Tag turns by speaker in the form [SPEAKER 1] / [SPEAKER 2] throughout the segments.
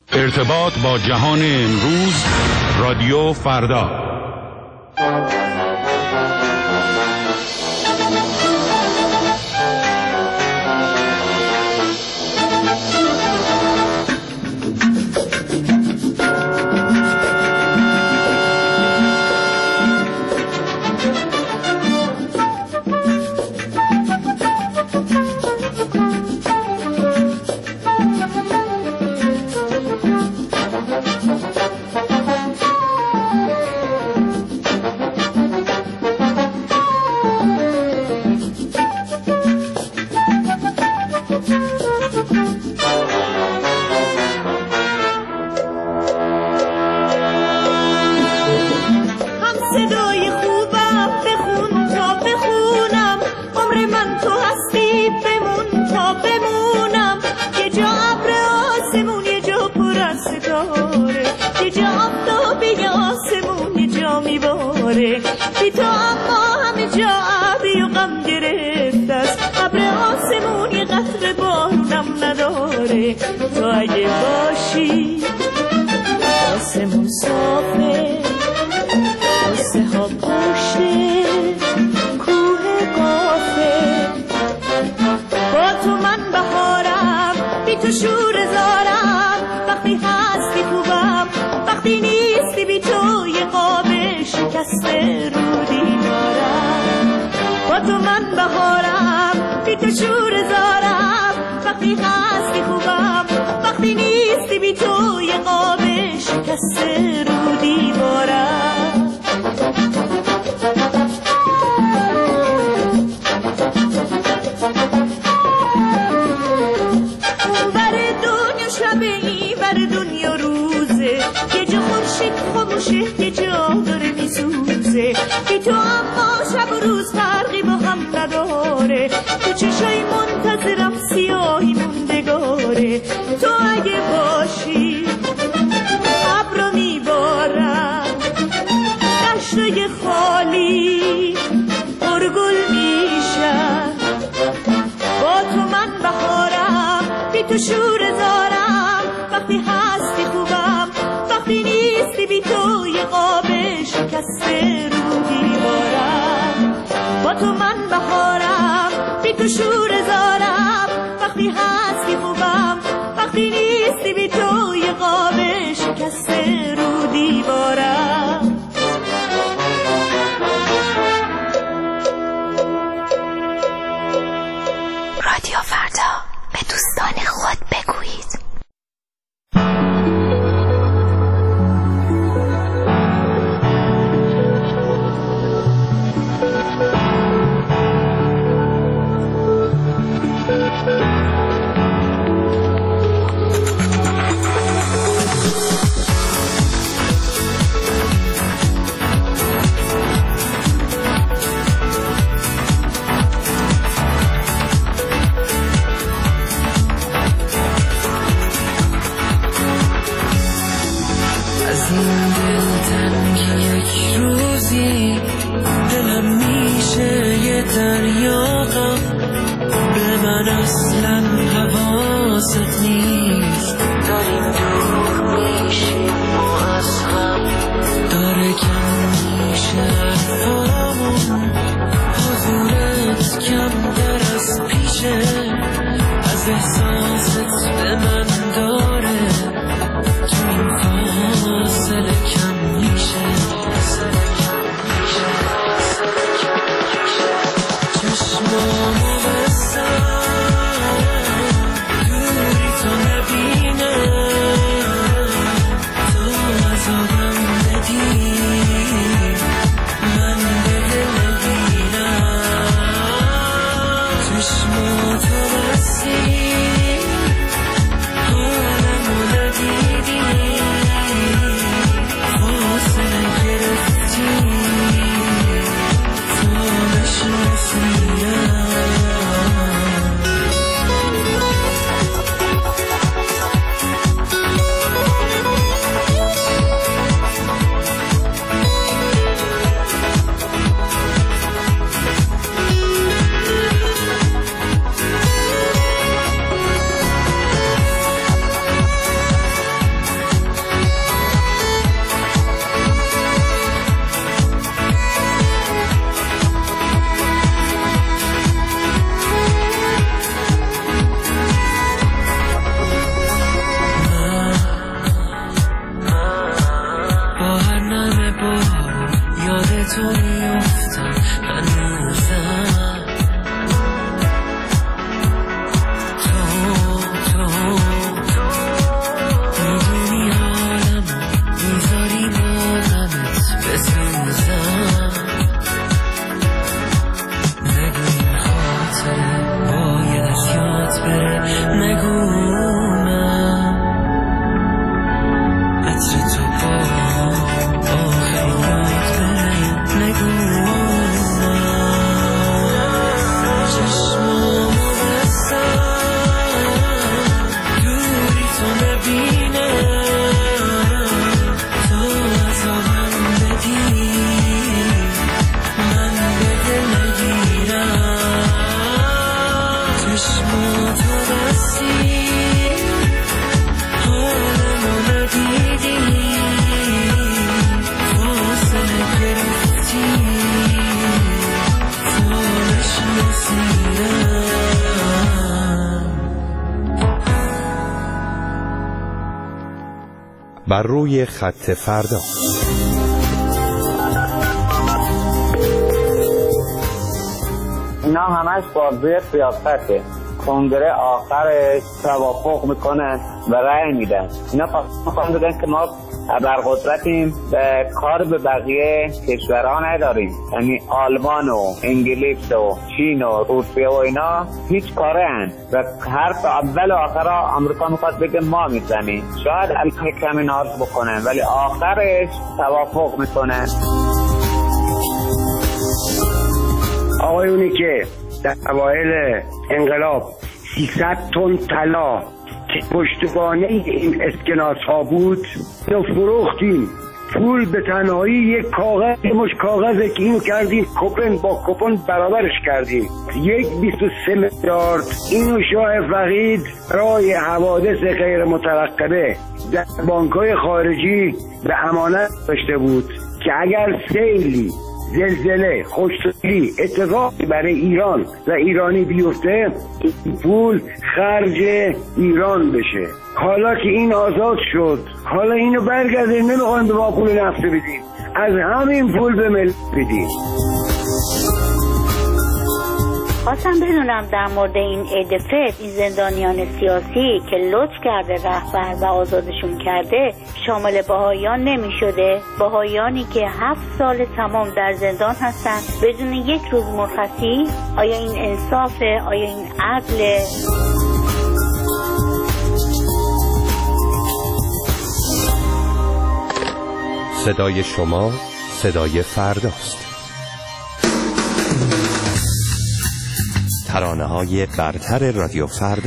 [SPEAKER 1] ارتباط با جهان امروز، رادیو فردا.
[SPEAKER 2] بی تو اما همه جا ابری و غم گرفت است، ابر آسمون یه قطره بارونم نداره. تو اگه باشی آسمون صافه، قصه ها پشته کوه قافه. با تو من بهارم، بی تو شور زارم، وقتی هستی خوبم، وقتی نیستی بی تو یه قاب شکسته رو دیوارم. با تو من بهارم، بی تو شور زارم، وقتی هستی خوبم، وقتی نیستی بی تو یه قاب شکسته رو دیوارم. بر دنیا شبه ای بر دنیا روزه، یه جا خورشید خاموشه یه جا داره میسوزه. بی تو اما شب و روز فرقی با هم نداره، تو چشای منتظرم سیاهی موندگاره. تو اگه باشی ابرو میبارم، دشتای خالی پرگل میشن. با تو من بهارم، بی تو شور زارم، وقتی هستی خوبم، وقتی نیستی بی تو یه قاب شکسته رو دیوارم. با تو من بهارم، بی تو شور زارم، وقتی هستی خوبم، وقتی نیستی بی تو یه قاب شکسته رو دیوارم.
[SPEAKER 3] رادیو فردا، به دوستان خود بگویید.
[SPEAKER 4] بر روی خط فردا.
[SPEAKER 5] اینا همش بازوی سیاسته. کنگره آخرش توافق میکنن و رأی میدن. اینا فقط میگن که ما ابرقدرتیم و کار به بقیه کشورها نداریم، یعنی آلمان و انگلیس و چین و روسیه و اینا هیچ کاره هن و حرف اول و آخر آمریکا میخواد بگه ما میزنیم. شاید الان کمی ناز بکنن ولی آخرش توافق میکنن.
[SPEAKER 6] آقایونی که در اوایل انقلاب 300 تن طلا که پشتوانه این اسکناس ها بود اینو فروختیم، پول به تنهایی یک کاغذ مش کاغذه که اینو کردیم کپن با کپن برابرش کردیم 1.23 میلیارد. اینو شاه فقید برای حوادث غیر مترقبه در بانک‌های خارجی به امانت داشته بود که اگر سیلی، زلزله، خشکسالی اتفاقی برای ایران و ایرانی بیفته این پول خرج ایران بشه. حالا که این آزاد شد، حالا اینو برگردیم، نمیخوایم به ما پول نفت بدیم، از همین پول به ملت بدیم.
[SPEAKER 7] خواستم بدونم در مورد این ایدفت، این زندانیان سیاسی که لطف کرده رهبر و آزادشون کرده شامل بهائیان نمی شده؟ بهائیانی که 7 سال تمام در زندان هستن بدون یک روز مرخصی؟ آیا این انصافه؟ آیا این عدله؟
[SPEAKER 4] صدای شما صدای فرداست. ترانه‌های برتر رادیو فردا.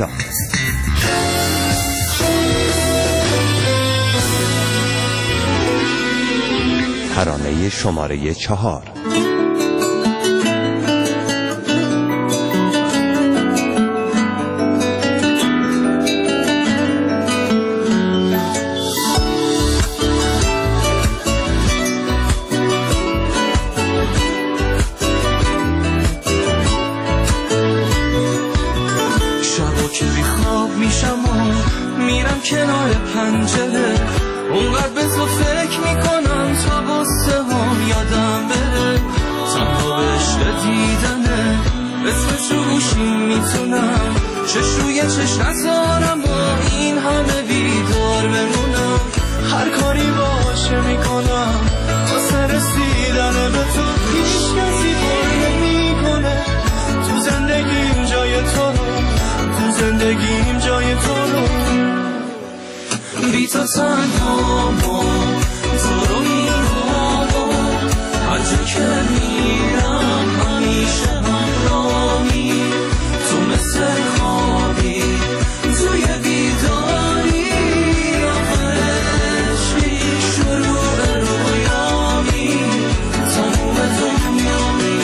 [SPEAKER 4] ترانه شماره 4.
[SPEAKER 8] میرم کنار پنجره اونقدر به تو فکر میکنم تا بسته هم یادم بره تنها به عشق دیدنه اسمش رو گوشیم میتونم چشوی چش نزارم با این همه بیدار بمونم هر کاری باشه میکنم واسه رسیدن به تو هیچ کسی بار نمیکنه تو زندگیم جای تو رو تو زندگیم جای تو رو بی تو تنها ما تو رو میخوام هر جا که میرم همیشه همراهی تو مثل خوابی توی بیداری آخر عشقی شروع رویامی تموم دنیامی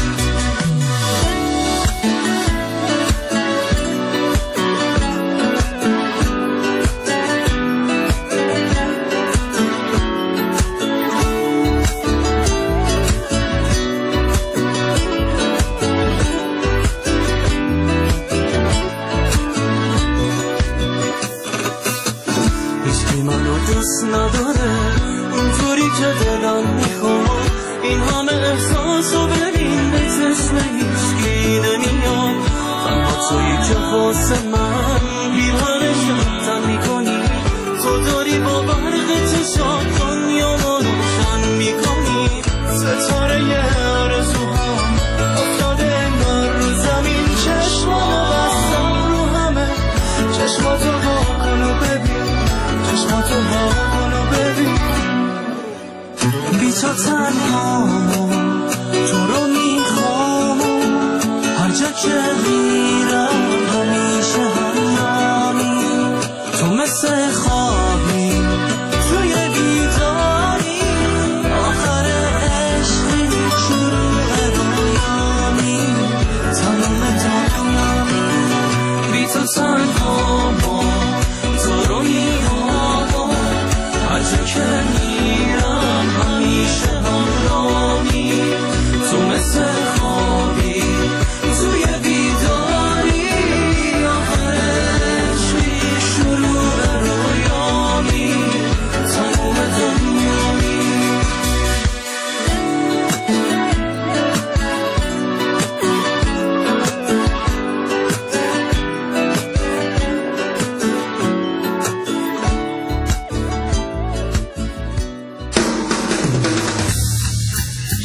[SPEAKER 8] نداره اونطوری که دلم میخواد این همه احساس رو ببین به چشم هیچکی نمیاد تنها تویی که واسه من بیرانه شدتن میکنی تو داری با برق چشات دنیا رو روشن میکنی ستاره آرزوهام افتاده انگار رو زمین چشمامو بستم رو همه چشماتو واکن و ببین چشماتو واکن و ببین بی تو تنها تو رو میخوام هر جا که میرم همیشه همراهی تو مثل خوابی توی بیداری آخر عشقی شروع رویامی تمام دنیامی بی تو تنها تو رو میخوام هر جا که میرم همیشه همراهی تو مثل خوابی توی بیداری آخر عشقی شروع رویامی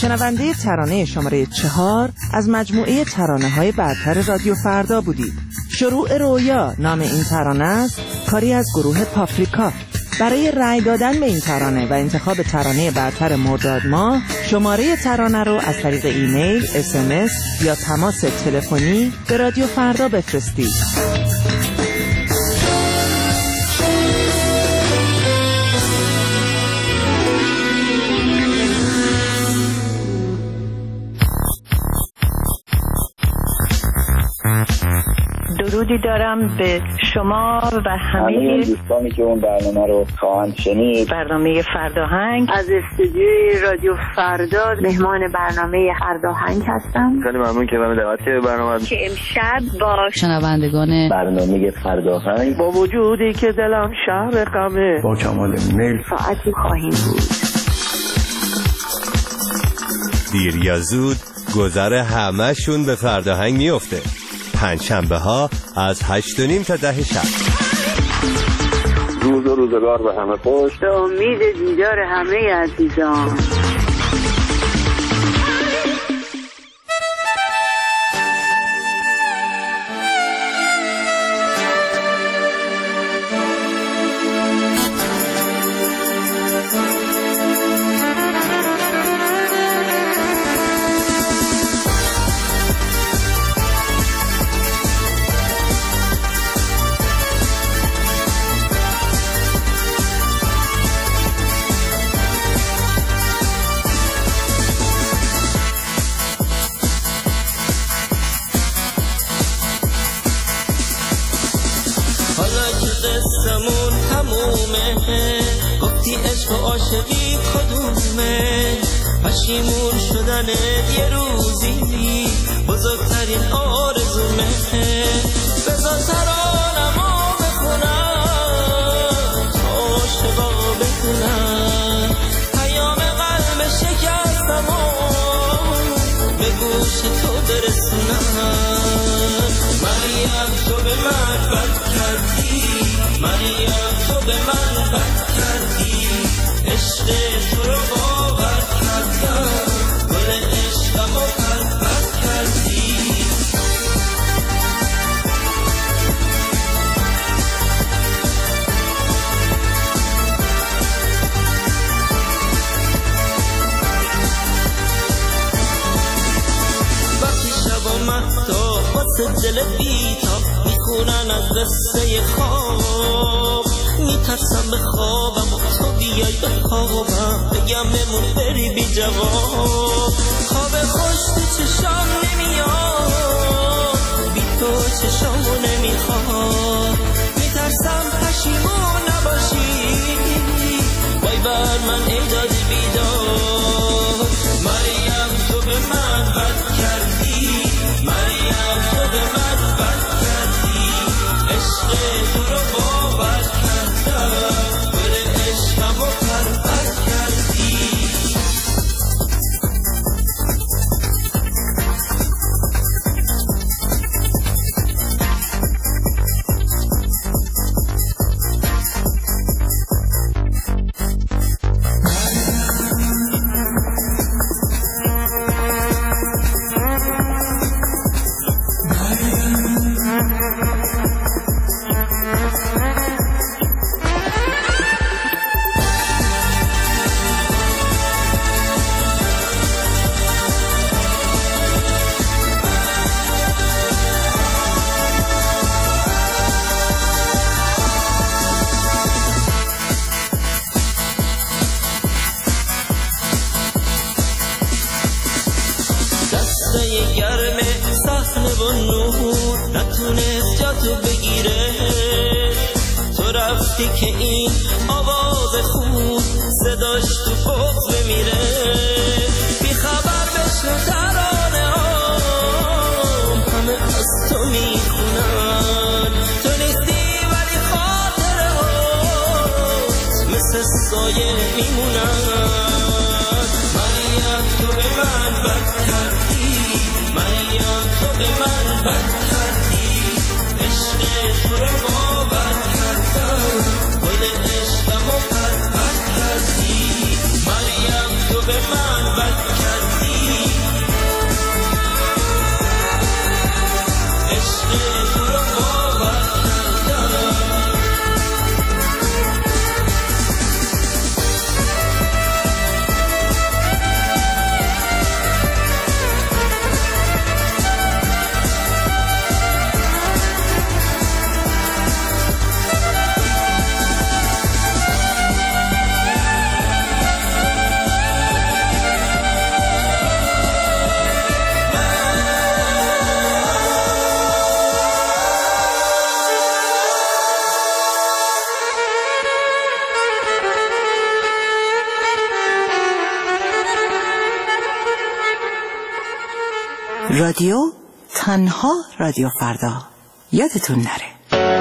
[SPEAKER 9] شنونده ترانه شماره 4 از مجموعه ترانه‌های برتر رادیو فردا بودید. شروع رویا نام این ترانه است، کاری از گروه پاپریکا. برای رأی دادن به این ترانه و انتخاب ترانه برتر مرداد ماه، شماره ترانه رو از طریق ایمیل، SMS یا تماس تلفنی به رادیو فردا بفرستید.
[SPEAKER 10] درودی دارم به شما و همه
[SPEAKER 5] دوستانی که اون برنامه رو خواهند شنید.
[SPEAKER 10] برنامه فرداهنگ
[SPEAKER 7] از استودیوی رادیو فردا مهمان برنامه فرداهنگ هستم.
[SPEAKER 5] خیلی ممنون که من دعوت کردید برنامه
[SPEAKER 7] که امشب با
[SPEAKER 3] شنوندگان
[SPEAKER 5] برنامه فرداهنگ
[SPEAKER 8] با وجودی که دلم شهر غمه
[SPEAKER 6] با کمال میل
[SPEAKER 7] ساعتی خواهیم بود.
[SPEAKER 4] دیر یا زود گذر همه‌شون به فرداهنگ میفته. پنجشنبه ها از 8:30 تا 10 شب.
[SPEAKER 5] روز و روزگار به همه خوش.
[SPEAKER 7] به امید دیدار همه عزیزان.
[SPEAKER 8] گفتی عشق و عاشقی کدومه، پشیمون شدن یه روزی بزرگترین آرزومه. بذار ترانمو بخونم تا عاشقا بخونم، پیام قلب شکستمو به گوش تو برسونم. مریم تو به من بد کردی، مریم تو به من بد کردی، عشق تو رو باور کردم، گل عشقمو پرپر کردی. وقتی شب و مهتا واسه دل بیتا میخونن از قصه خواب، میترسم به خوابم و تو بیای به خوابم، بگم بمون بری بی جواب. خواب خوش تو چشام نمیاد، بی تو چشامو نمیخواد، میترسم پشیمون نباشی، وای بر من ای داد بیداد. مریم تو به من بد کردی، مریم تو به من بد کردی، عشق تو رو باور کردم، گل عشقمو پرپر کردی. نتونست جاتو بگیره، تو رفتی که این آواز خون صداش تو فوق بمیره. بی خبر بشنو ترانه هم همه از تو میخونن، تو نیستی ولی خاطره هات مثل سایه میمونن. مریم تو به من بد کردی، مریم تو به من بد کردی، عشق تو رو باور کردم، گل عشقمو پرپر کردی. مریم تو به من بد کردی،
[SPEAKER 9] رادیو تنها رادیو فردا، یادتون نره.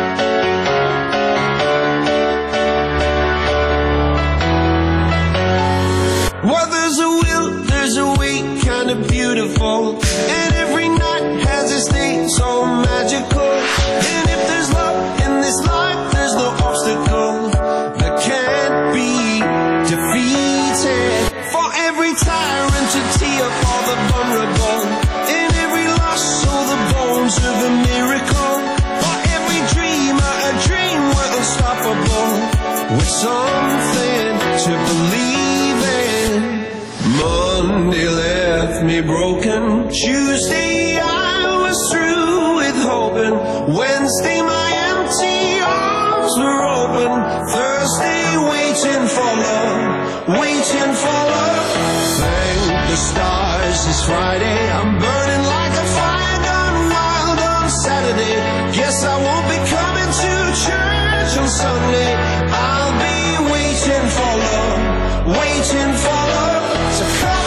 [SPEAKER 8] Well, there's a will, there's a way, kind of beautiful, and every night has its day so magical. And if there's love in this life, there's no obstacle that can't be defeated. For every tyrant to tear for the vulnerable, in every loss, so the bones of a miracle. For every dreamer, a dream we're unstoppable, with something to believe in. Monday left me broken. Tuesday I was through with hoping. Wednesday my empty arms were open. Thursday waiting for love, waiting for love. Thank the stars it's Friday. I'm burning like a fire gone wild on Saturday. Guess I won't be coming to church on Sunday. I'll be waiting for love, waiting for love to come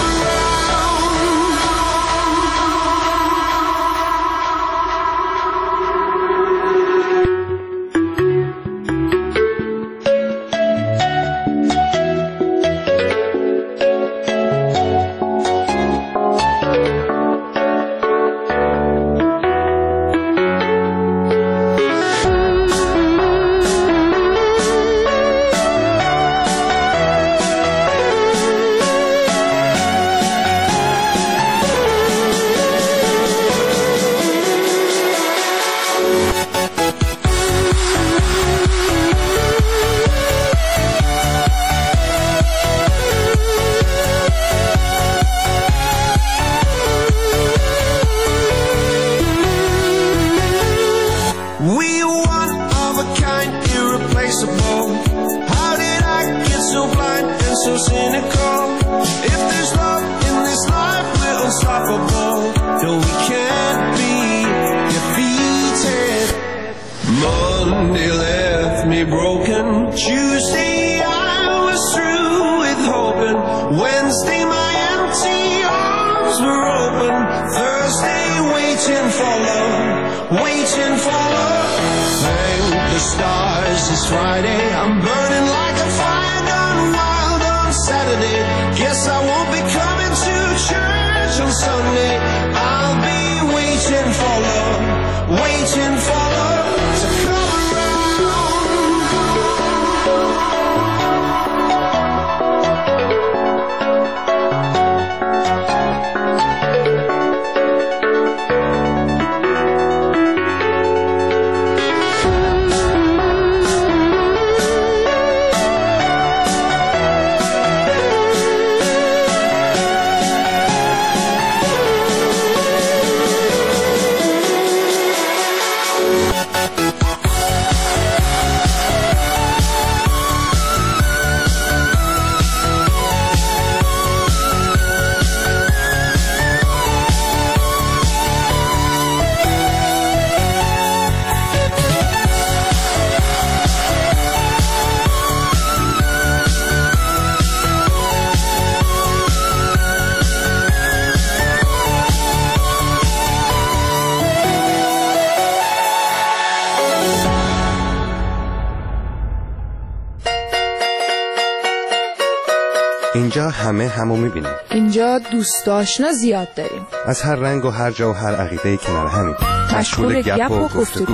[SPEAKER 4] اینجا همه همو میبینیم.
[SPEAKER 11] اینجا دوست آشنا زیاد داریم.
[SPEAKER 4] از هر رنگ و هر جا و هر عقیده کنار همین.
[SPEAKER 11] مشغول گپ و گفتگو.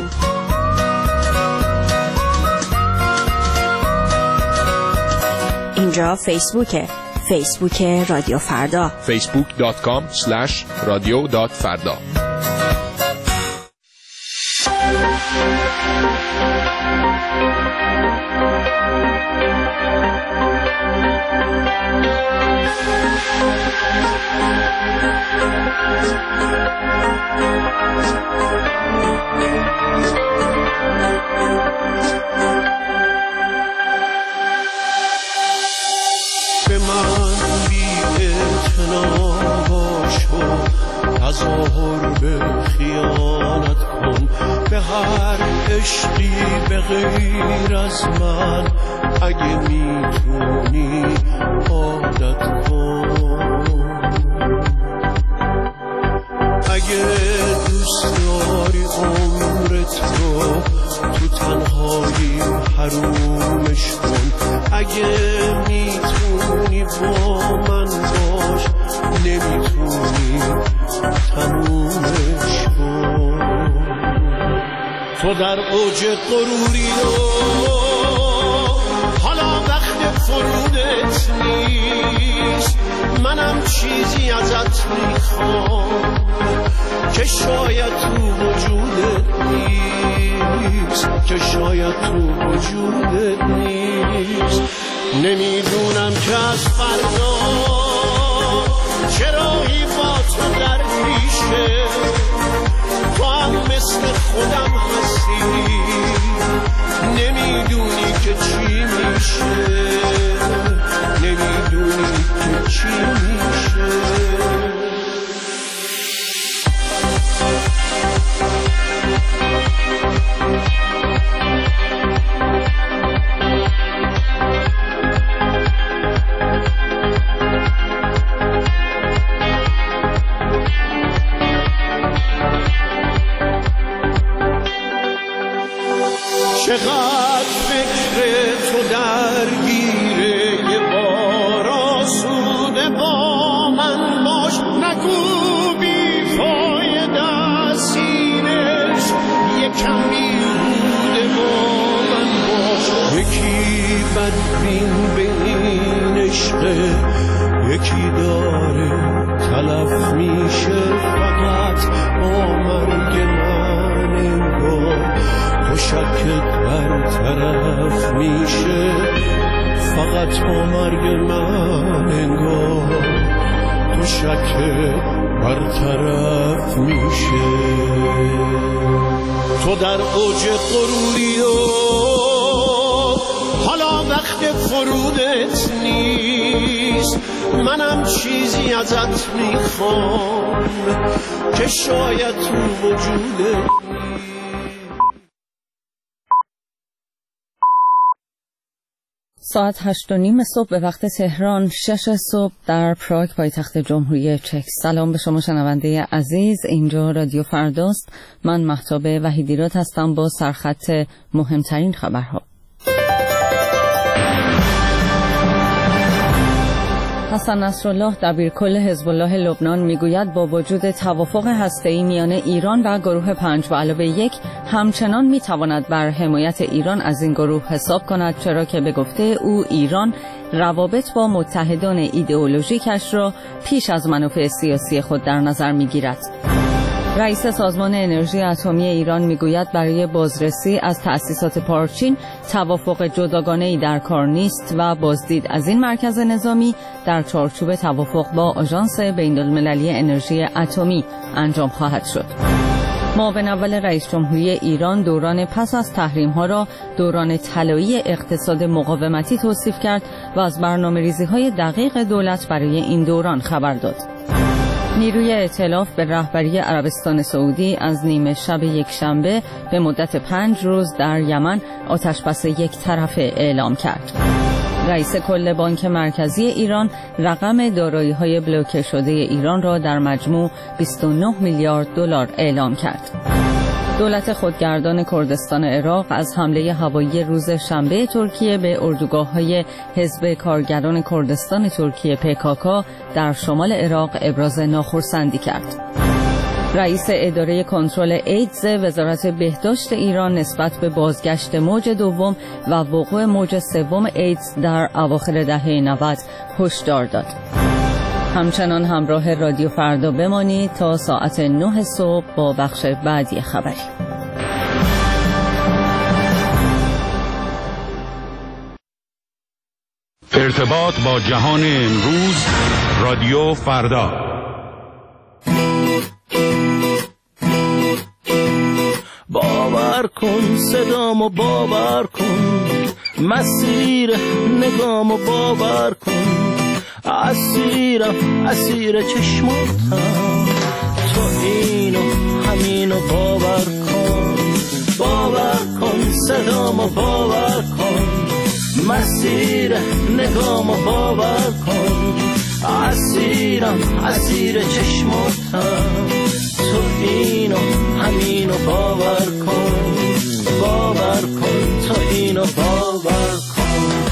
[SPEAKER 12] اینجا فیسبوک رادیو فردا.
[SPEAKER 13] facebook.com/radio.farda.
[SPEAKER 8] به من بی اعتنا باش و تظاهر به خیانت کن، به هر عشقی به غیر از من اگه میتونی عادت کن.
[SPEAKER 13] اگه دوست داری عمرت رو تو تنهایی حرومش کن، اگه میتونی با من باش، نمیتونی تمومش کن. تو در اوج غروری و حالا وقت فرودت نیست، منم چیزی ازت میخوام که شاید تو وجودت نیست، که شاید تو وجودت نیست. نمیدونم که از فردا چرایی با تو در پیشه، تو هم مثل خودم هستی، نمیدونی که چی میشه، نمیدونی که چی میشه. چقدر فکر تو درگیره، یه بار آسوده با من باش، نگو بی فایده سینش، یکم بیهوده با من باش. یکی بدبین به این عشقه، یکی داره تلف میشه، فقط با مرگ من انگار تو شکت برطرف میشه، فقط با مرگ من انگار تو شکت برطرف میشه. تو در اوج غروری و حالا وقت فرودت نیست، منم چیزی ازت میخوام که شاید تو وجودت.
[SPEAKER 14] ساعت 8:30 صبح به وقت تهران، 6 صبح در پراگ پایتخت جمهوری چک. سلام به شما شنونده عزیز، اینجا رادیو فرداست. من مهتاب وحیدیراد هستم با سرخط مهمترین خبرها. حسن نصرالله دبیرکل حزب الله لبنان میگوید با وجود توافق هسته‌ای میان ایران و گروه 5+1 همچنان میتواند بر حمایت ایران از این گروه حساب کند، چرا که به گفته او ایران روابط با متحدان ایدئولوژیکش را پیش از منافع سیاسی خود در نظر میگیرد. رئیس سازمان انرژی اتمی ایران میگوید برای بازرسی از تأسیسات پارچین توافق جداگانه‌ای در کار نیست و بازدید از این مرکز نظامی در چارچوب توافق با آژانس بین‌المللی انرژی اتمی انجام خواهد شد. معاون اول رئیس جمهوری ایران دوران پس از تحریم‌ها را دوران طلایی اقتصاد مقاومتی توصیف کرد و از برنامه‌ریزی‌های دقیق دولت برای این دوران خبر داد. نیروی ائتلاف به رهبری عربستان سعودی از نیمه شب یکشنبه به مدت 5 روز در یمن آتشبس یک طرفه اعلام کرد. رئیس کل بانک مرکزی ایران رقم دارایی‌های بلوکه شده ایران را در مجموع 29 میلیارد دلار اعلام کرد. دولت خودگردان کردستان عراق از حمله هوایی روز شنبه ترکیه به اردوگاه‌های حزب کارگران کردستان ترکیه PKK در شمال عراق ابراز ناخرسندی کرد. رئیس اداره کنترل ایدز وزارت بهداشت ایران نسبت به بازگشت موج دوم و وقوع موج سوم ایدز در اواخر دهه 90 هشدار داد. همچنان همراه رادیو فردا بمانید تا ساعت 9 صبح با بخش بعدی خبری.
[SPEAKER 1] ارتباط با جهان امروز، رادیو فردا.
[SPEAKER 8] باور کن صدامو، باور کن مسیر نگامو، باور کن اسیرم اسیر چشماتم، تو اینو همینو باور کن، باور کن صدامو، باور کن مسیر نگامو، باور کن اسیرم اسیر چشماتم، تو تو اینو همینو باور کن، باور کن تو اینو باور کن.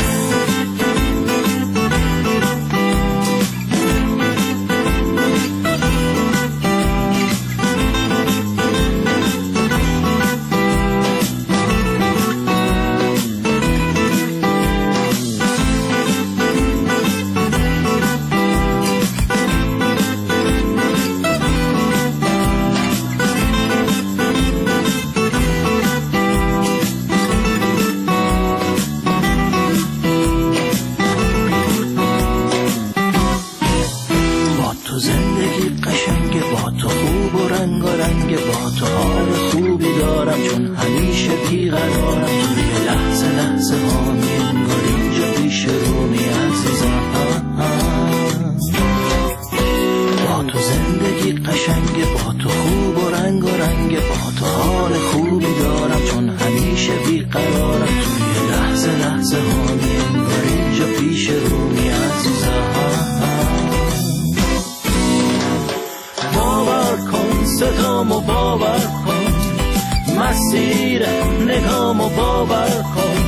[SPEAKER 8] صدامو باور کن، مسیر نگامو باور کن،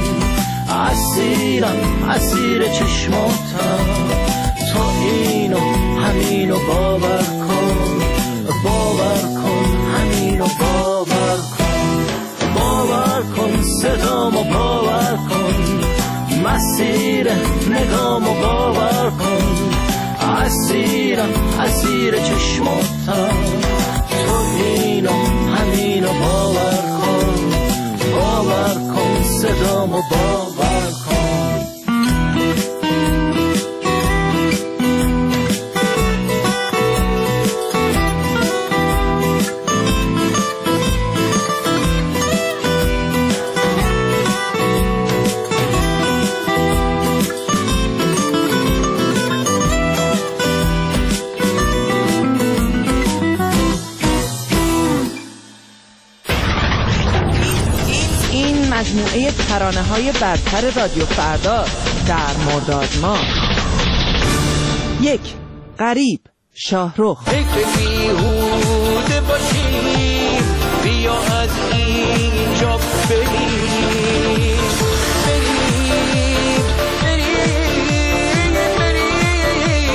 [SPEAKER 8] اسیرم اسیر چشماتم، تو اینو همینو باور کن، باور کن همینو باور کن، باور کن صدامو باور کن، مسیر نگامو باور کن، اسیرم اسیر چشماتم، تو اینو همینو باور کن، باور کن صدامو باور کن.
[SPEAKER 9] مجموعه ترانه‌های برتر رادیو فردا در مرداد ماه. 1. غریب شاهرخ.
[SPEAKER 8] فکر بیهوده باشیم، بیا از اینجا بریم، بریم بریم بریم.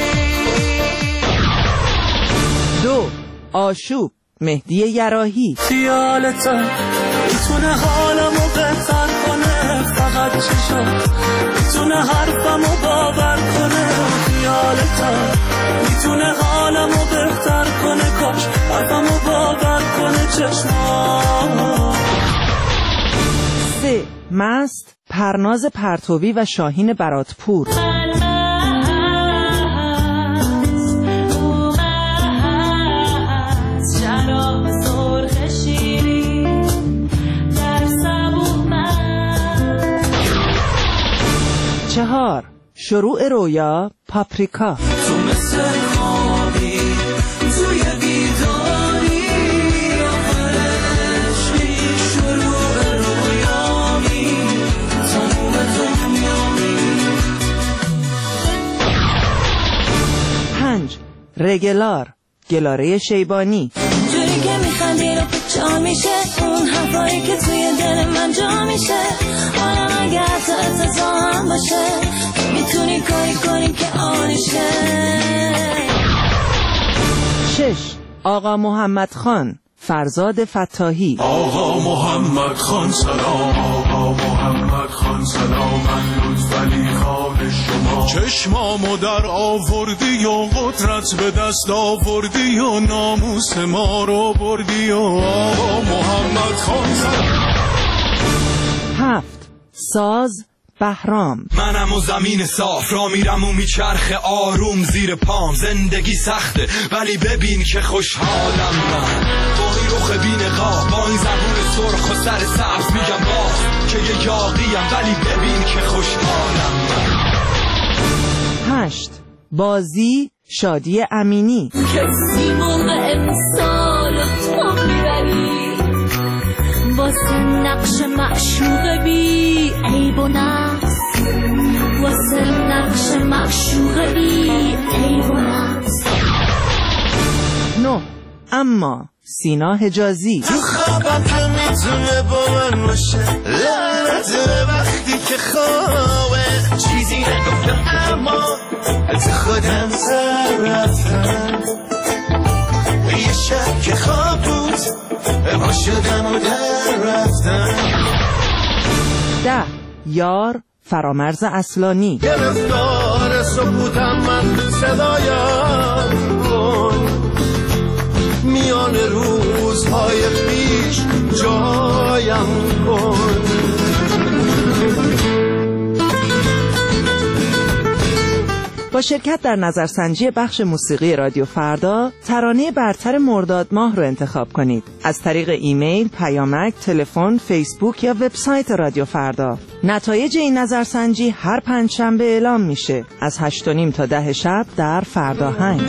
[SPEAKER 9] 2. آشوب مهدی یراحی.
[SPEAKER 8] خیالتم میتونه حالمو بهتر کنه، فقط چشم میتونه حرفمو باور کنه، خیالتم میتونه حالمو بهتر کنه، کاش حرفمو باور کنه چشمام.
[SPEAKER 9] 3. مست پرناز پرتوی و شاهین براتپور. چهار. شروع رویا پاپریکا.
[SPEAKER 8] تو مثل خوابی توی بیداری، آخرشی شروع رویامی، تموم دنیامی.
[SPEAKER 9] 5. رگلار گلاره شیبانی.
[SPEAKER 2] جوری که میخندی رو جا میشه، اون حرفایی که توی دل من جا میشه، حالا اگر تا اتزا هم باشه، میتونی کاری کنی که آنیشه.
[SPEAKER 9] 6. آقا محمد خان فرزاد فتاحی.
[SPEAKER 15] آقا محمد خان سلام، آقا محمد خان سلام، من لطفعلی خان شما، چشمامو در آوردی و قدرت به دست آوردی و ناموس ما رو بردی و آقا محمد خان سلام.
[SPEAKER 9] 7. ساز بهرام.
[SPEAKER 16] منم و زمین صاف را میرم و میچرخه آروم زیر پام، زندگی سخته ولی ببین که خوشحالم، من با این رخ بی نقاب، با این زبون سرخ و سر سبز میگم باز که یه یاقیم، ولی ببین که خوشحالم من.
[SPEAKER 9] 8. بازی شادی امینی.
[SPEAKER 2] کسی موقع امسال تو میبری، واسه نقش معشوق بی عیب و نقص، واسه نقش معشوق بی عیب و نقص.
[SPEAKER 9] 9. اما سینا حجازی
[SPEAKER 13] تو خوابم که میتونه با من باشه، لعنت وقتی که خوابه چیزی نگفتم اما از خودم سر رفتم، یه شب که خواب بود ما شدم و در رفتم.
[SPEAKER 9] 10 یار فرامرز اصلانی
[SPEAKER 13] گرفتار سکوتم من صدایم کن، میان روزهای پیش جایم کن.
[SPEAKER 9] با شرکت در نظرسنجی بخش موسیقی رادیو فردا ترانه برتر مرداد ماه رو انتخاب کنید از طریق ایمیل، پیامک، تلفن، فیسبوک یا وبسایت رادیو فردا. نتایج این نظرسنجی هر پنجشنبه اعلام میشه از 8:30 تا 10 شب در فرداهنگ.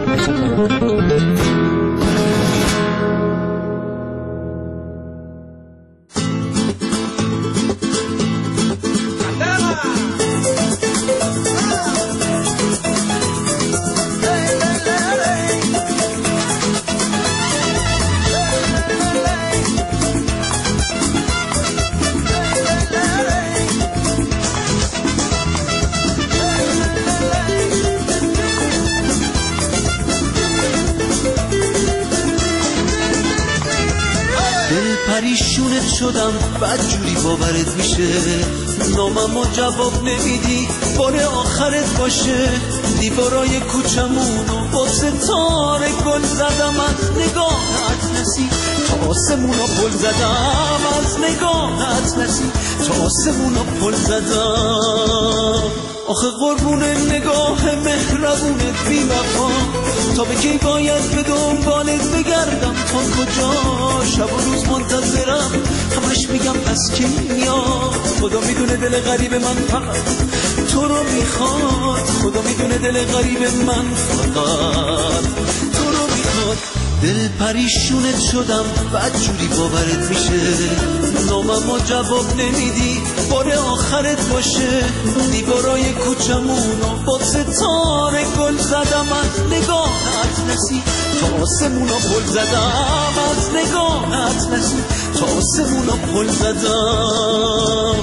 [SPEAKER 8] پریشونت شدم بدجوری باورت میشه، ناممو جواب نمیدی بار آخرت باشه. دیوارای کوچمونو با ستاره گل زدم، از نگاهت نسی تا آسمونا پل زدم، از نگاهت نسی تا آسمونا پل زدم. آخه قربون نگاه مهربونت بی وفا، تا به کی باید به دنبالت بگردم تا کجا؟ شب و روز منتظرم، همش میگم پس کی میاد؟ خدا میدونه دل غریب من فقط تو رو میخواد، خدا میدونه دل غریب من فقط تو رو میخواد. دل پریشونت شدم بدجوری باورت میشه، ناممو جواب نمیدی بار آخرت باشه. دیوارای کوچمونو با ستاره گل زدم، از نگاهت نسی تا آسمونا پل زدم، از نگاهت نسی تا آسمونا پل زدم.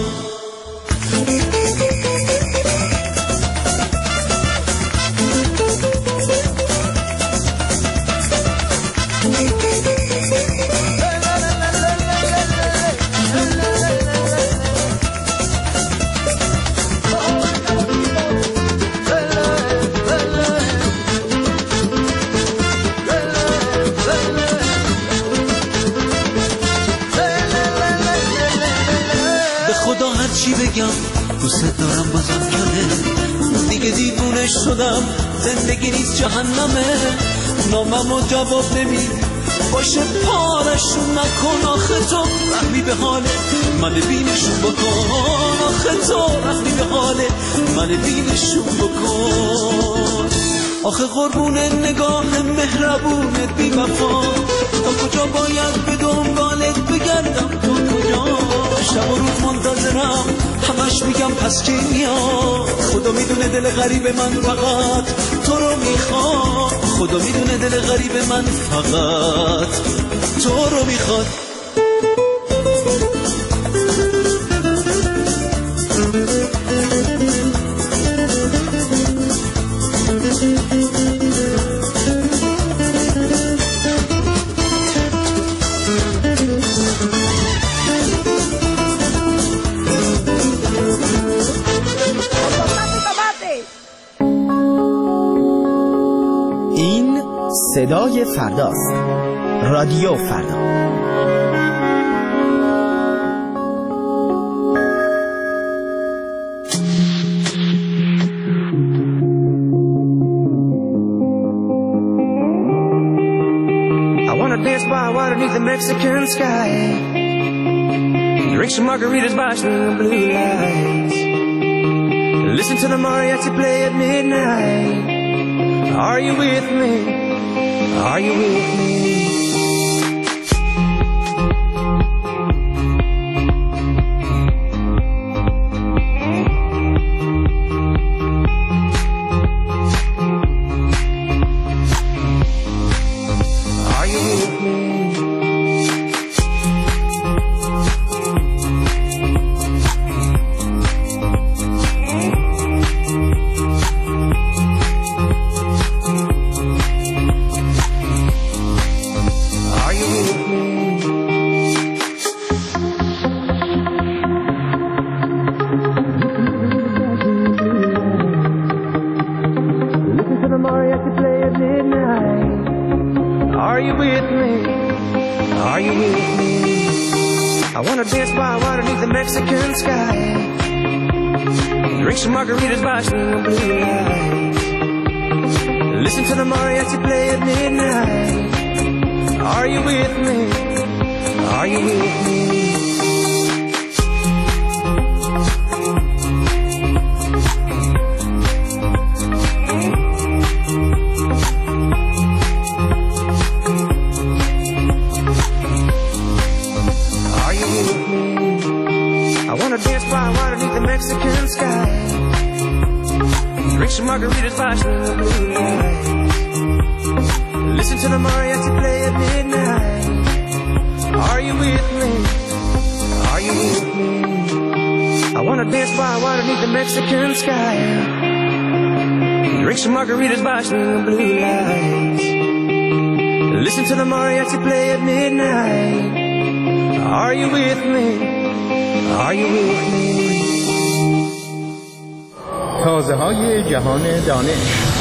[SPEAKER 8] چی بگم دوست دارم بازم کمه، دیگه دیوونه شدم زندگی نیست جهنمه. ناممو جواب نمیدی باشه پارشون نکن، آخه تو رحمی به حاله من بینشون بکن، آخه تو رحمی به حاله من بینشون بکن. آخه قربون نگاه مهربونت بی وفا، تا کجا باید به دنبالت بگردم تا کجا؟ شب و روز منتظرم، همش میگم پس کی میاد؟ خدا میدونه دل غریب من فقط تو رو میخواد، خدا میدونه دل غریب من فقط تو رو میخواد.
[SPEAKER 17] این صدای فرداست، رادیو فردا.
[SPEAKER 18] Underneath the Mexican sky, drink some margaritas by some blue lights, listen to the mariachi play at midnight. Are you with me? Are you with me? Are wanna dance by water beneath the Mexican sky. Drink some margaritas by some blue lights. Listen to the mariachi play at midnight. Are you with me? Are you with me? Mexican sky. Drink some margaritas by some blue lights. Listen to the mariachi play at midnight. Are you with me? Are you with me? I wanna dance by water beneath the Mexican sky. Drink some margaritas by some blue lights. Listen to the mariachi play at midnight. Are you with me? Are you with me?
[SPEAKER 17] تازه‌های جهان دانش.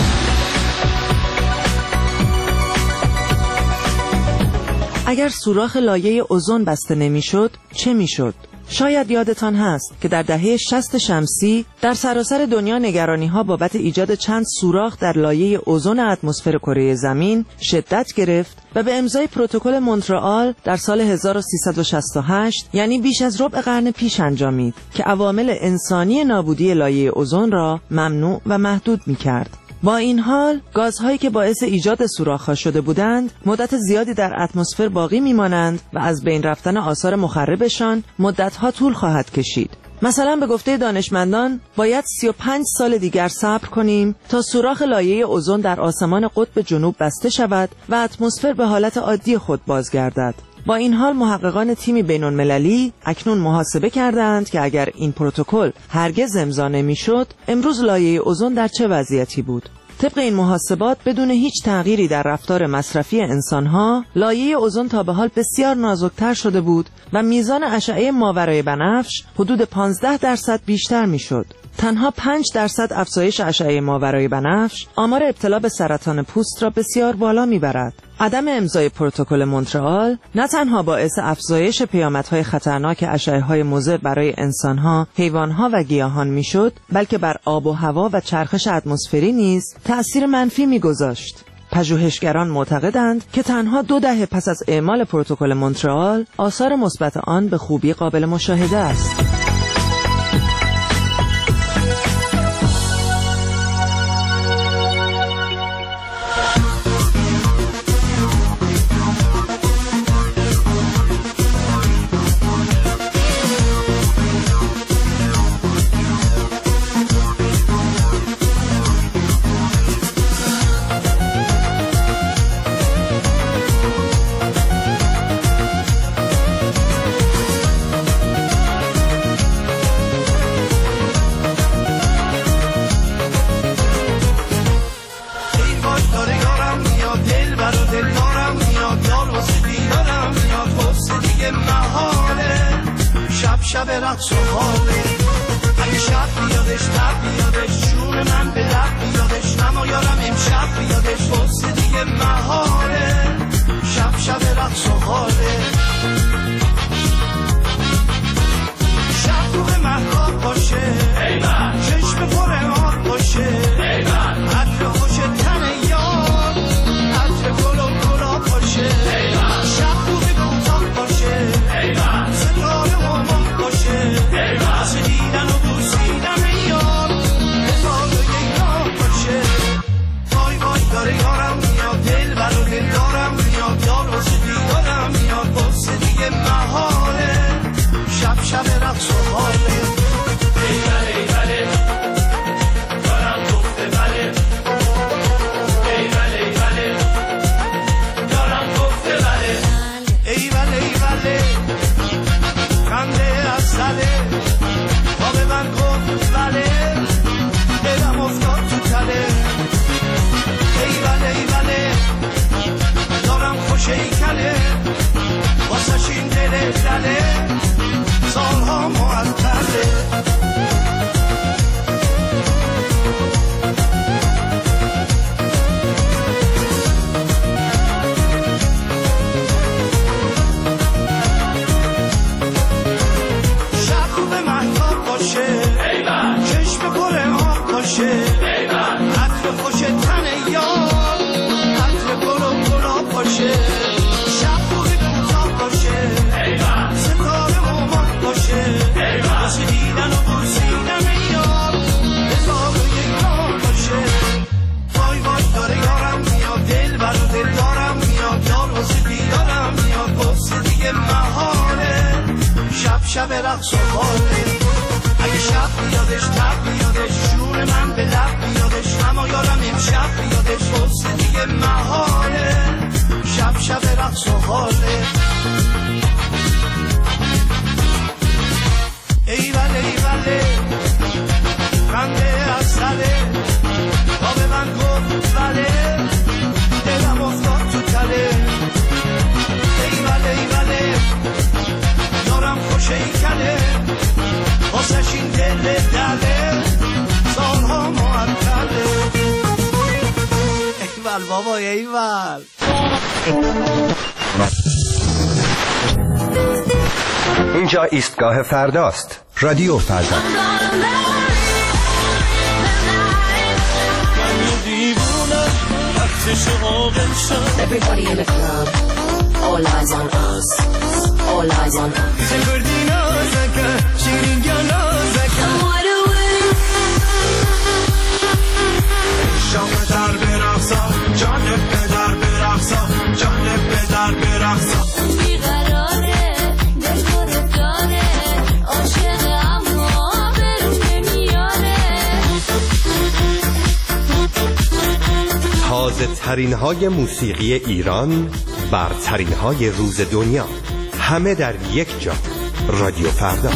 [SPEAKER 9] اگر سوراخ لایه اوزون بسته نمی‌شد چه می‌شد؟ شاید یادتان هست که در دهه 60 شمسی در سراسر دنیا نگرانی‌ها بابت ایجاد چند سوراخ در لایه اوزون اتمسفر کره زمین شدت گرفت و به امضای پروتکل مونترآل در سال 1368 یعنی بیش از ربع قرن پیش انجامید که عوامل انسانی نابودی لایه اوزون را ممنوع و محدود می‌کرد. با این حال گازهایی که باعث ایجاد سوراخ‌ها شده بودند مدت زیادی در اتمسفر باقی می‌مانند و از بین رفتن آثار مخربشان مدت‌ها طول خواهد کشید. مثلا به گفته دانشمندان باید 35 سال دیگر صبر کنیم تا سوراخ لایه اوزون در آسمان قطب جنوب بسته شود و اتمسفر به حالت عادی خود بازگردد. با این حال محققان تیمی بین‌المللی اکنون محاسبه کردند که اگر این پروتکل هرگز امضا نمی‌شد امروز لایه اوزون در چه وضعیتی بود. طبق این محاسبات بدون هیچ تغییری در رفتار مصرفی انسان‌ها لایه اوزون تا به حال بسیار نازک‌تر شده بود و میزان اشعه ماورای بنفش حدود 15% بیشتر می‌شد. تنها 5% افزایش اشعه ماورای بنفش آمار ابتلا به سرطان پوست را بسیار بالا میبرد. عدم امضای پروتکل مونترآل نه تنها باعث افزایش پیامدهای خطرناک اشعه‌های مضر برای انسانها، حیوانها و گیاهان میشد، بلکه بر آب و هوا و چرخش اتمسفری نیز تأثیر منفی میگذاشت. پژوهشگران معتقدند که تنها 2 دهه پس از اعمال پروتکل مونترآل آثار مثبت آن به خوبی قابل مشاهده است.
[SPEAKER 13] شب رقص و خاله اگه شب بیادش تب بیادش جون من به لب بیادش اما یارم امشب بیادش بسته دیگه محاله شب رقص و خاله شب روح محتاب باشه چشم پر آب باشه عطر خوش تن یار عطر گل و گلاب باشه شب روح کوتاه باشه ستاره و ماه باشه باشه عطر خوش تن یار عطر گل و باشه شب روح کوتاه باشه ستاره مامان باشه واسه دیدن و پرسیدن یار هزار و یک راه باشه وای وای داره یارم میاد دل بر دل دارم میاد یار واسه دیدارم میاد واسه دیگه محاله شب رقص و خاله اگه شب بیادش تب بیادش جون من به لب بیادش اما یارم امشب بیادش واسه دیگه محاله شب رقص و خاله ای بله خنده از سله با به من گفت بله دلم افتاد تو تله ای بله یارم خوشه ای کله واسش این دل دله سالها معطله ایول بابا ایول
[SPEAKER 19] اینجا ایستگاه فرداست. رادیو فردا.
[SPEAKER 20] Everybody in the club, all eyes on us, all eyes on us.
[SPEAKER 13] شام در برقصا جانب بدر برقصا جانب بدر برقصا بیقراره دلگور داره عاشق اما برون نمیاره
[SPEAKER 4] تازه ترین های موسیقی ایران، برترین های روز دنیا، همه در یک جا. رادیو فردا.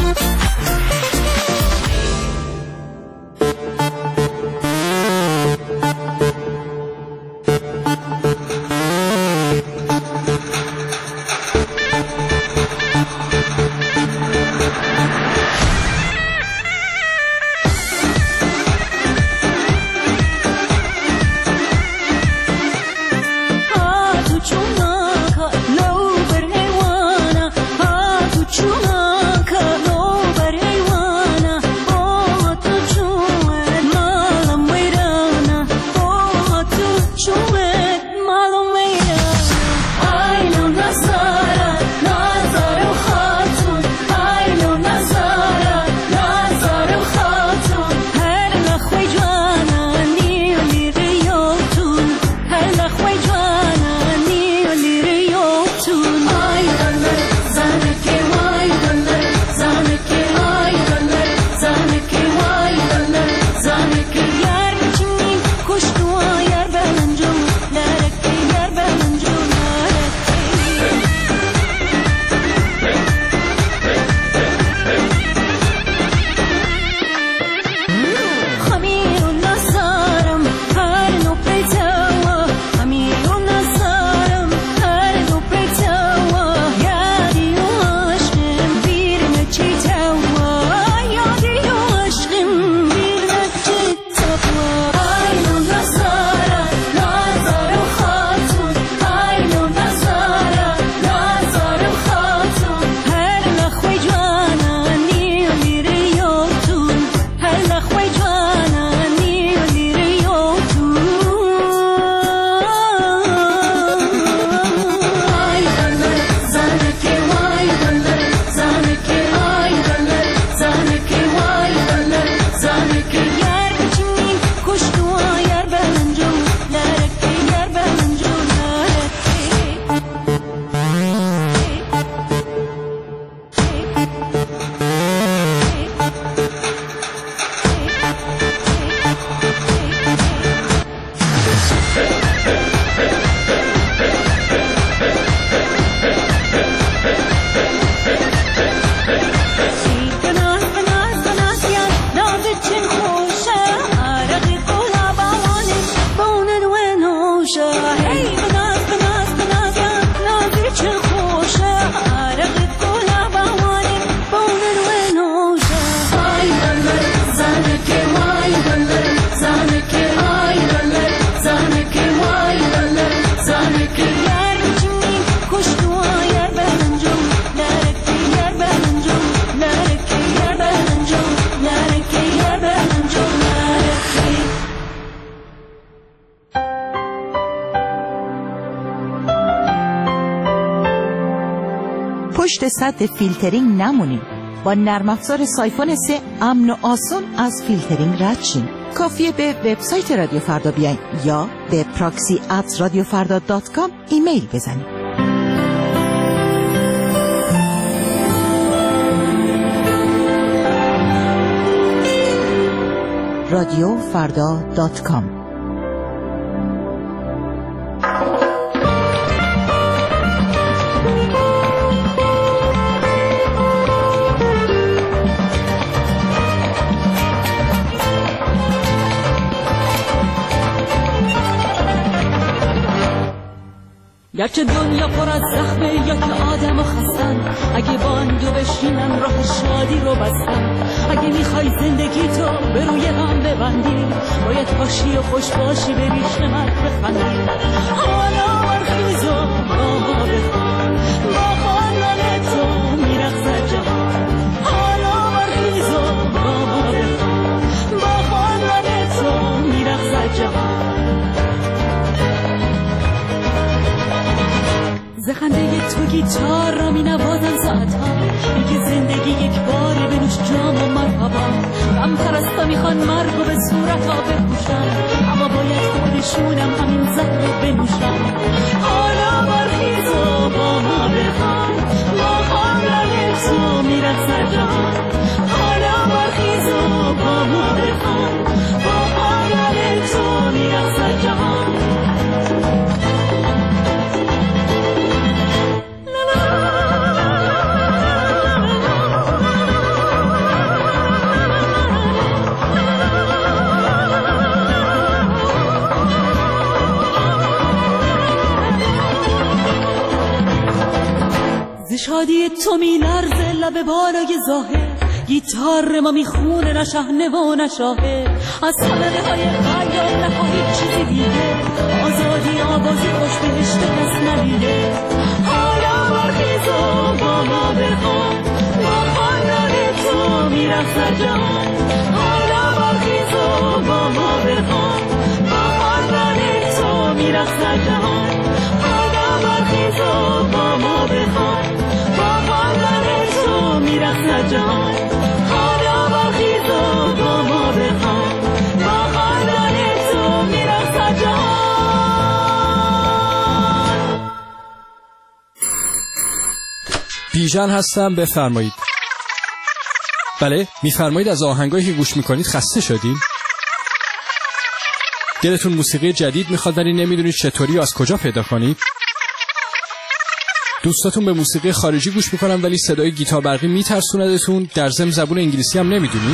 [SPEAKER 21] پشت سد فیلترینگ نمونیم. با نرم افزار سایفون 3 امن و آسان از فیلترینگ رد شیم. کافیه به وبسایت رادیو فردا بیاین یا به proxy@radiofarda.com ایمیل بزنید. radiofarda.com
[SPEAKER 22] گرچه دنیا پر از زخمه یا که آدم و خستن، اگه باندو بشینم راه شادی رو بستم. اگه میخوای زندگی تو به روی هم ببندی، باید باشی و خوش باشی به ریش من بخندی. حالا برخیز و با ما بخوان، با خواندن تو میرقصد جهان. حالا برخیز و با ما بخوان، با خواندن تو میرقصد جهان. زخنده تو گیتار را می نوازم ساعتها، میگه زندگی یک باره بنوش جام و مرحبا. غم پرستا میخوان مرگ و به صورت ها بپوشن، اما باید خودشونم همین زهر رو بنوشن. حالا برخیز و با ما بخوان، با خواندن تو میرقصد جهان. حالا برخیز و با ما بخوان، با خواندن تو میرقصد جهان. شادی تو می لرزه لب بالای ظاهر، گیتار ما میخونه نه شهنه و نه شاهه. از صدقه های خیال نخواهی چیزی دیگه، آزادی آوازی خوش بهشت کس ندیده. حالا برخیز و با ما بخوان، با خواندن تو میرقصد جهان. حالا برخیز و با ما بخوان، با خواندن تو میرقصد جهان. حالا برخیز و با ما بخوان، میرقصد جهان. حالا برخیز و با ما بخوان، با خواندن تو میرقصد جهان.
[SPEAKER 23] بیژن هستم، بفرمایید. بله، میفرمایید از آهنگایی که گوش میکنید خسته شدین؟ دلتون موسیقی جدید میخواد ولی نمیدونید چطوری و از کجا پیدا کنید؟ دوستاتون به موسیقی خارجی گوش میکنن ولی صدای گیتار برقی میترسوندتون، در ضمن زبون انگلیسی هم نمیدونید؟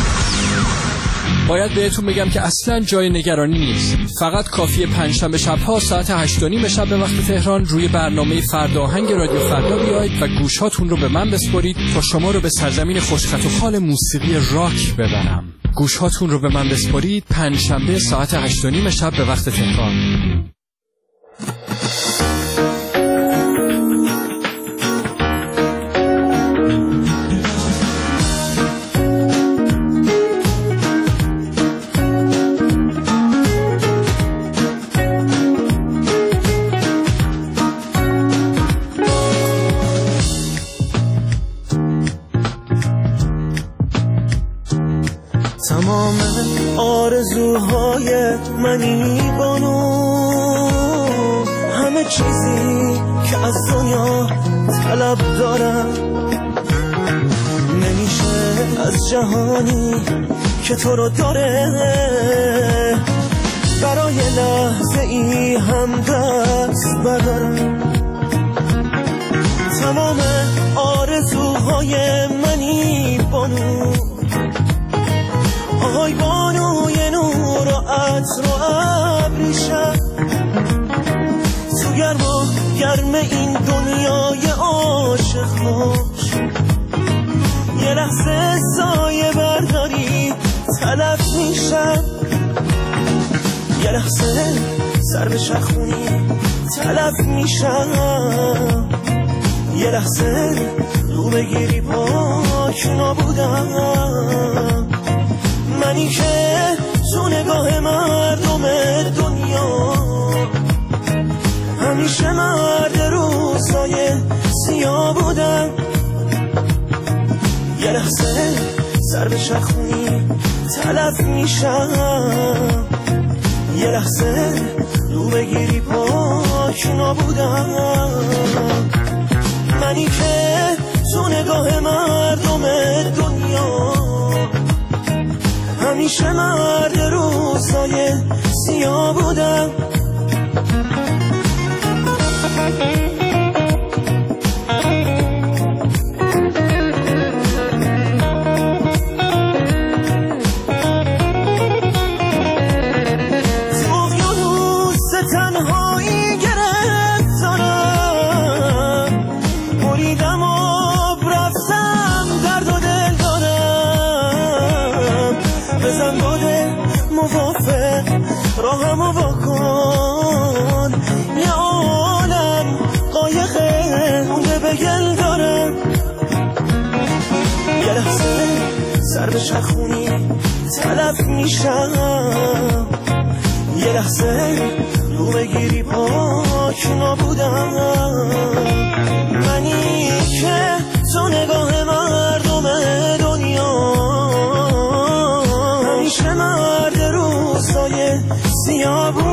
[SPEAKER 23] باید بهتون بگم که اصلا جای نگرانی نیست. فقط کافیه پنجشنبه شب‌ها ساعت 8:30 شب به وقت تهران روی برنامه فرداهنگ رادیو فردا بیایید و گوشاتون رو به من بسپارید تا شما رو به سرزمین خوشخط و خال موسیقی راک ببرم. گوشاتون رو به من بسپارید پنجشنبه ساعت 8:30 شب به وقت تهران.
[SPEAKER 13] تمام آرزوهای منی بانو، همه چیزی که از دنیا طلب دارم، نمیشه از جهانی که تو رو داره برای لحظه ای هم دست بردارم. تمام آرزوهای منی بانو، آهای بانوی نور و عطر و ابریشم، تو گرم این دنیای عاشق باش، یه لحظه سایه برداری تلف میشم، یه لحظه سر به چرخونی تلف میشم، یه لحظه رو بگیری پاک نبودم. منی که تو نگاه مردم دنیا همیشه مرد روزای سیاه بودم،
[SPEAKER 18] لحظه سر به چرخونی تلف میشم، یه لحظه رو بگیری پاک نابودم. منی که تو نگاه مردم دنیا همیشه مرد روزای سیاه بودم. تنهایی گرفتارم، بریدم و رفتم درد و دل دارم. بزن باده موافق راهمو واکن، یه عالم قایقه مونده به گل دارم. یه لحظه سر به چرخونی تلف میشم، یه لحظه رو بگیری پاک نابودم. منی که تو نگاه مردم دنیا همیشه مرد روزای سیاه